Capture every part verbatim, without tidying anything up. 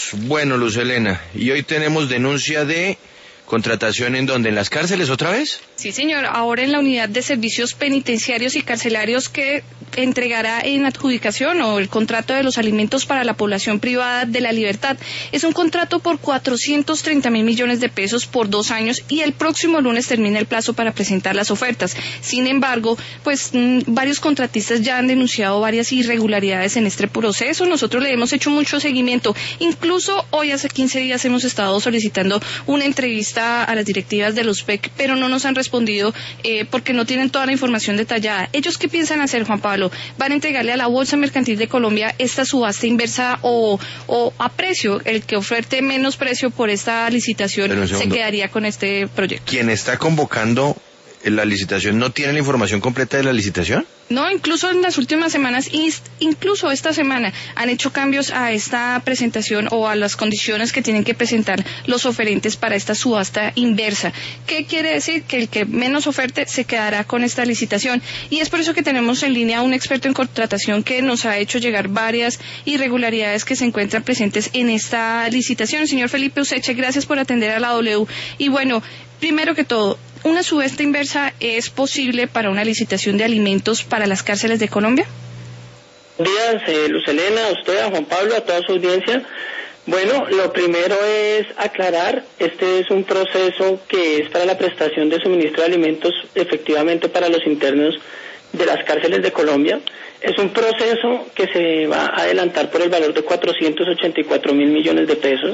Carlos. Bueno, Luz Helena, y hoy tenemos denuncia de contratación ¿en dónde? ¿En las cárceles otra vez? Sí, señor. Ahora en la unidad de servicios penitenciarios y carcelarios que entregará en adjudicación o el contrato de los alimentos para la población privada de la libertad. Es un contrato por cuatrocientos treinta mil millones de pesos por dos años y el próximo lunes termina el plazo para presentar las ofertas. Sin embargo, pues mmm, varios contratistas ya han denunciado varias irregularidades en este proceso. Nosotros le hemos hecho mucho seguimiento. Incluso hoy hace quince días hemos estado solicitando una entrevista a las directivas de los P E C, pero no nos han respondido eh, porque no tienen toda la información detallada. ¿Ellos qué piensan hacer, Juan Pablo? ¿Van a entregarle a la Bolsa Mercantil de Colombia esta subasta inversa o, o a precio? El que oferte menos precio por esta licitación se quedaría con este proyecto. ¿Quién está convocando la licitación no tiene la información completa de la licitación? No, incluso en las últimas semanas, incluso esta semana, han hecho cambios a esta presentación o a las condiciones que tienen que presentar los oferentes para esta subasta inversa. ¿Qué quiere decir? Que el que menos oferte se quedará con esta licitación. Y es por eso que tenemos en línea a un experto en contratación que nos ha hecho llegar varias irregularidades que se encuentran presentes en esta licitación. Señor Felipe Useche, gracias por atender a la W. Y bueno, primero que todo, ¿una subasta inversa es posible para una licitación de alimentos para las cárceles de Colombia? Buenos días, eh, Luz Helena, a usted, a Juan Pablo, a toda su audiencia. Bueno, lo primero es aclarar, este es un proceso que es para la prestación de suministro de alimentos efectivamente para los internos de las cárceles de Colombia. Es un proceso que se va a adelantar por el valor de cuatrocientos ochenta y cuatro mil millones de pesos.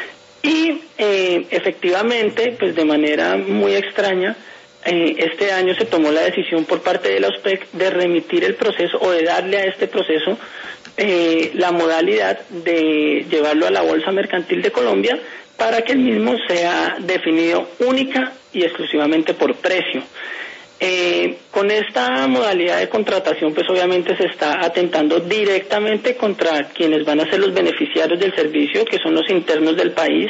Y eh, efectivamente, pues de manera muy extraña, eh, este año se tomó la decisión por parte de la O S P E C de remitir el proceso o de darle a este proceso eh, la modalidad de llevarlo a la Bolsa Mercantil de Colombia para que el mismo sea definido única y exclusivamente por precio. Eh, con esta modalidad de contratación, pues obviamente se está atentando directamente contra quienes van a ser los beneficiarios del servicio, que son los internos del país,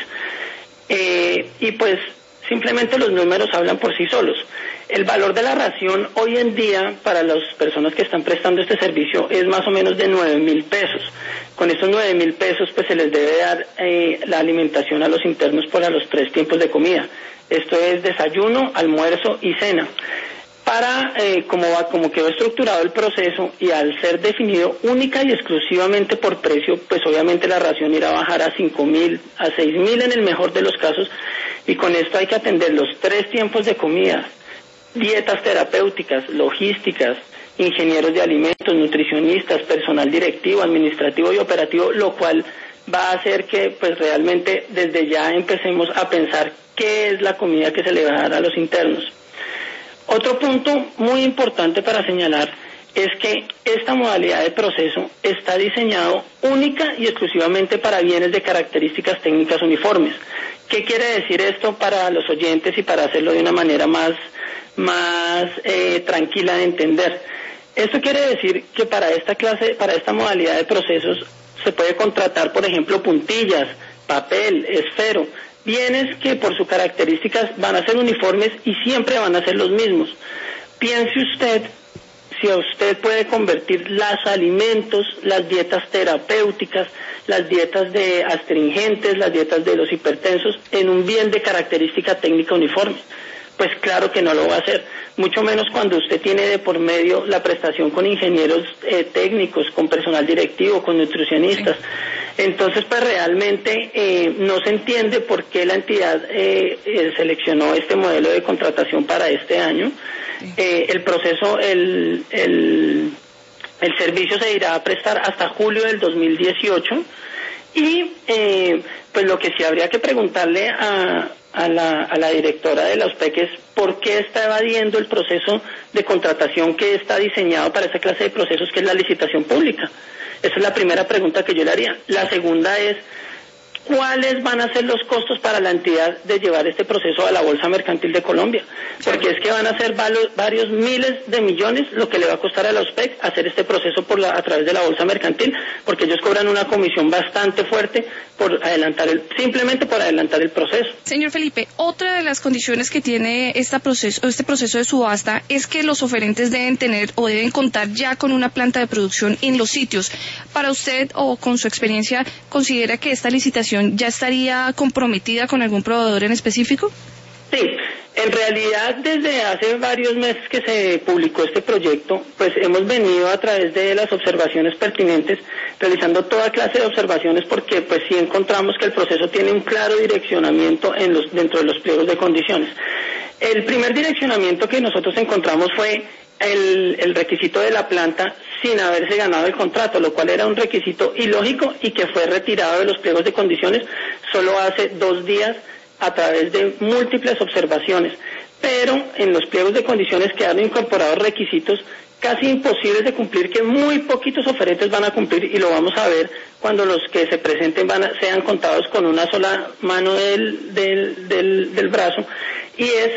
eh, y pues simplemente los números hablan por sí solos. El valor de la ración hoy en día para las personas que están prestando este servicio es más o menos de nueve mil pesos. Con estos nueve mil pesos pues se les debe dar eh, la alimentación a los internos para los tres tiempos de comida. Esto es desayuno, almuerzo y cena. Para, eh, como, va, como quedó estructurado el proceso y al ser definido única y exclusivamente por precio, pues obviamente la ración irá a bajar a cinco mil, a seis mil en el mejor de los casos, y con esto hay que atender los tres tiempos de comida, dietas terapéuticas, logísticas, ingenieros de alimentos, nutricionistas, personal directivo, administrativo y operativo, lo cual va a hacer que pues realmente desde ya empecemos a pensar qué es la comida que se le va a dar a los internos. Otro punto muy importante para señalar es que esta modalidad de proceso está diseñado única y exclusivamente para bienes de características técnicas uniformes. ¿Qué quiere decir esto para los oyentes y para hacerlo de una manera más, más eh, tranquila de entender? Esto quiere decir que para esta clase, para esta modalidad de procesos se puede contratar, por ejemplo, puntillas, papel, esfero, bienes que por sus características van a ser uniformes y siempre van a ser los mismos. Piense usted si usted puede convertir los alimentos, las dietas terapéuticas, las dietas de astringentes, las dietas de los hipertensos en un bien de característica técnica uniforme. Pues claro que no lo va a hacer, mucho menos cuando usted tiene de por medio la prestación con ingenieros eh, técnicos, con personal directivo, con nutricionistas. Entonces, pues realmente eh, no se entiende por qué la entidad eh, eh, seleccionó este modelo de contratación para este año. Eh, el proceso, el, el, el servicio se irá a prestar hasta julio del dos mil dieciocho y eh, pues lo que sí habría que preguntarle a... A la, a la directora de la O S P E C es por qué está evadiendo el proceso de contratación que está diseñado para esa clase de procesos, que es la licitación pública. Esa es la primera pregunta que yo le haría. La segunda es, cuáles van a ser los costos para la entidad de llevar este proceso a la Bolsa Mercantil de Colombia, porque es que van a ser varios, varios miles de millones lo que le va a costar a la OSPEC hacer este proceso por la, a través de la Bolsa Mercantil, porque ellos cobran una comisión bastante fuerte por adelantar el, simplemente por adelantar el proceso. Señor Felipe, otra de las condiciones que tiene esta proceso, este proceso de subasta es que los oferentes deben tener o deben contar ya con una planta de producción en los sitios. Para usted o con su experiencia, ¿considera que esta licitación ya estaría comprometida con algún proveedor en específico? Sí, en realidad desde hace varios meses que se publicó este proyecto, pues hemos venido a través de las observaciones pertinentes, realizando toda clase de observaciones porque pues sí encontramos que el proceso tiene un claro direccionamiento en los, dentro de los pliegos de condiciones. El primer direccionamiento que nosotros encontramos fue el, el requisito de la planta sin haberse ganado el contrato, lo cual era un requisito ilógico y que fue retirado de los pliegos de condiciones solo hace dos días a través de múltiples observaciones, pero en los pliegos de condiciones quedaron incorporados requisitos casi imposibles de cumplir, que muy poquitos oferentes van a cumplir, y lo vamos a ver cuando los que se presenten van a, sean contados con una sola mano del, del, del, del brazo, y es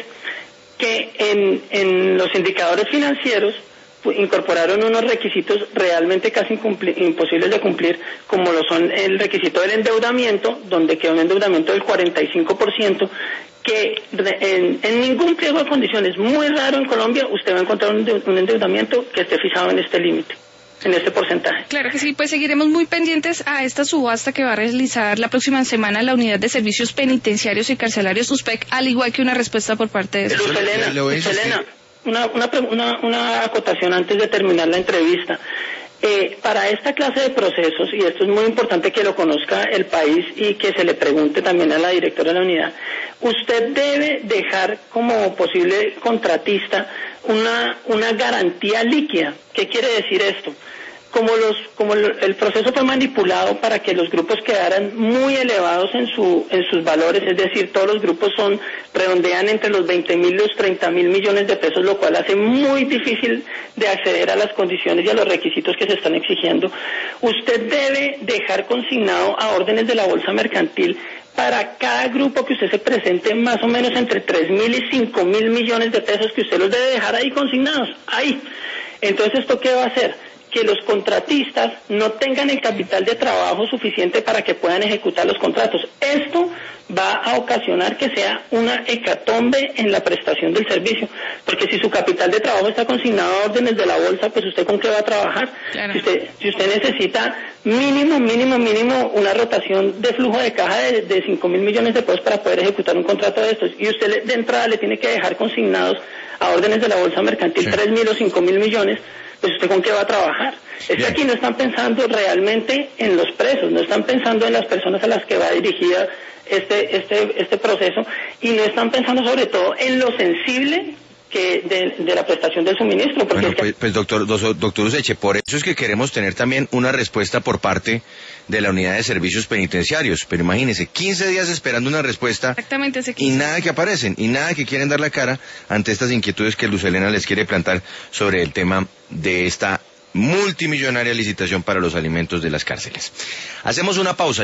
que en, en los indicadores financieros incorporaron unos requisitos realmente casi imposibles de cumplir, como lo son el requisito del endeudamiento, donde queda un endeudamiento del cuarenta y cinco por ciento, que en, en ningún pliego de condiciones, muy raro en Colombia, usted va a encontrar un, un endeudamiento que esté fijado en este límite, en este porcentaje. Claro que sí, pues seguiremos muy pendientes a esta subasta que va a realizar la próxima semana la Unidad de Servicios Penitenciarios y Carcelarios USPEC, al igual que una respuesta por parte de... Luz Helena, Luz Helena, una, una, una, una acotación antes de terminar la entrevista. Eh, para esta clase de procesos, y esto es muy importante que lo conozca el país y que se le pregunte también a la directora de la unidad, usted debe dejar como posible contratista una, una garantía líquida. ¿Qué quiere decir esto? Como los, como el proceso fue manipulado para que los grupos quedaran muy elevados en su, en sus valores, es decir, todos los grupos son, redondean entre los veinte mil y los treinta mil millones de pesos, lo cual hace muy difícil de acceder a las condiciones y a los requisitos que se están exigiendo. Usted debe dejar consignado a órdenes de la Bolsa Mercantil para cada grupo que usted se presente más o menos entre tres mil y cinco mil millones de pesos, que usted los debe dejar ahí consignados, ahí. Entonces, ¿esto qué va a hacer? Que los contratistas no tengan el capital de trabajo suficiente para que puedan ejecutar los contratos. Esto va a ocasionar que sea una hecatombe en la prestación del servicio, porque si su capital de trabajo está consignado a órdenes de la bolsa, pues usted con qué va a trabajar. Claro. Si usted, si usted necesita mínimo, mínimo, mínimo una rotación de flujo de caja de, de cinco mil millones de pesos para poder ejecutar un contrato de estos, y usted le, de entrada le tiene que dejar consignados a órdenes de la bolsa mercantil sí. tres mil o cinco mil millones, pues usted con qué va a trabajar. Es que aquí no están pensando realmente en los presos, no están pensando en las personas a las que va dirigida este este este proceso, y no están pensando sobre todo en lo sensible que de, de la prestación del suministro. Porque bueno, es que... pues, pues doctor, doctor Useche, por eso es que queremos tener también una respuesta por parte de la Unidad de Servicios Penitenciarios, pero imagínense, quince días esperando una respuesta. Exactamente, ese y nada que aparecen, y nada que quieren dar la cara ante estas inquietudes que Luz Helena les quiere plantar sobre el tema de esta multimillonaria licitación para los alimentos de las cárceles. Hacemos una pausa.